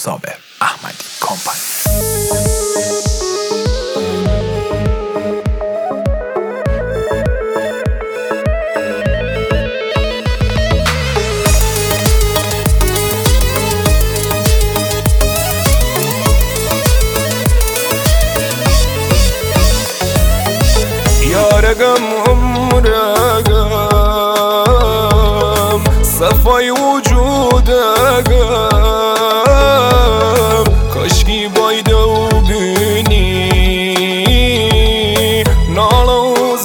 صابر احمدی کمپانی. يارقم عمرقم صفاي وجودقم كشكي بايدو بني نالو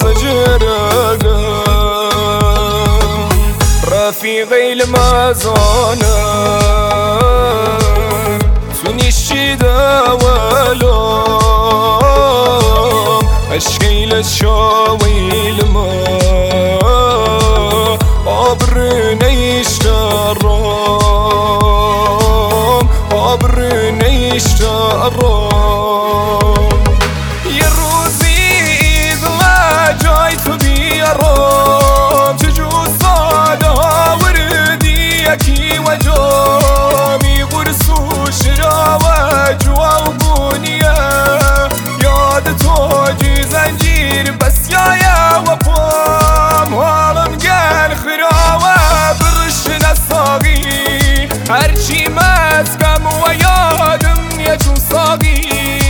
زجرقم رفيقي المزانة سوني الشدا ولوم اشكيل الشاويل ما عبرني اشترام عبرني اشترام يا روزي ضلا جايت بيرام تجو صادها وردي اكي وجامي غرسو شراوة جوا وبنيا ياد توجي زنجير بس يا وفام هالم قال خراوة برشنا صاغي هرشي مسكم ويادم يجو صاغي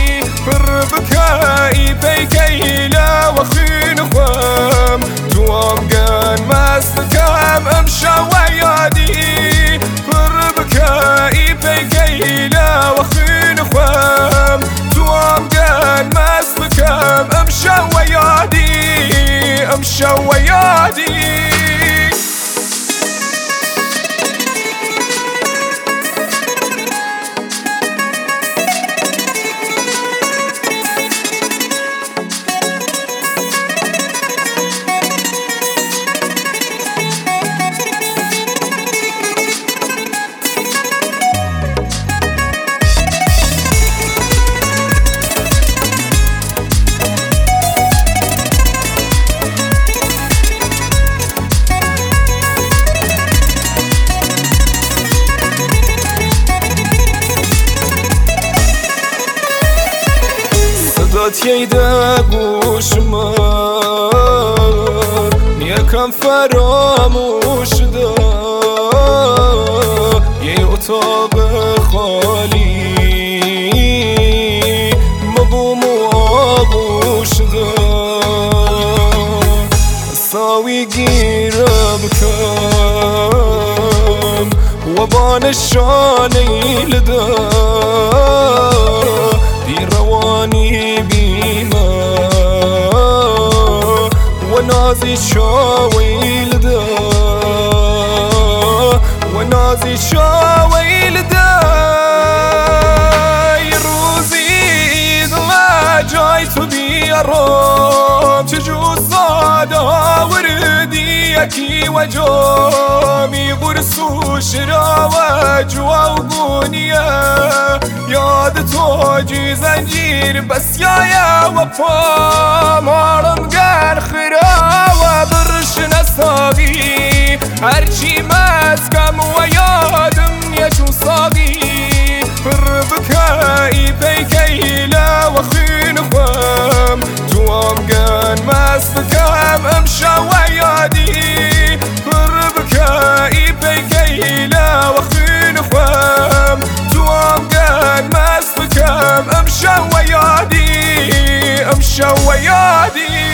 فربكاي بيكيلا وخين خوام دوام قان مسكم امشا ويادي فربكاي بيكيلا وخين خوام دوام قان مسكم امشا ويادي امشا ويادي. صدات يدا گوش من یکم فراموش دا یه اتاق خالی مبوم و آغوش دا ساوی گیرم کم و بانشان ایلدا رواني بيما ونازي شاويل دا ونازي شاويل دا يروزي ضلا جايتو بيرام تجو صادا وردي اكي وجامي غرسو شراوة جوا وبنيا ياد توجي زنجير بس يا وفا مارم قال خراوة برشنا صاغي هرشي مسكم ويادم يجو صاغي فربكاي بيكيلا وخين خوام دوام قان مسكم امشا ويادي فربكاي بيكيلا وخين خوام دوام قان مسكم امشا ويادي امشا ويادي.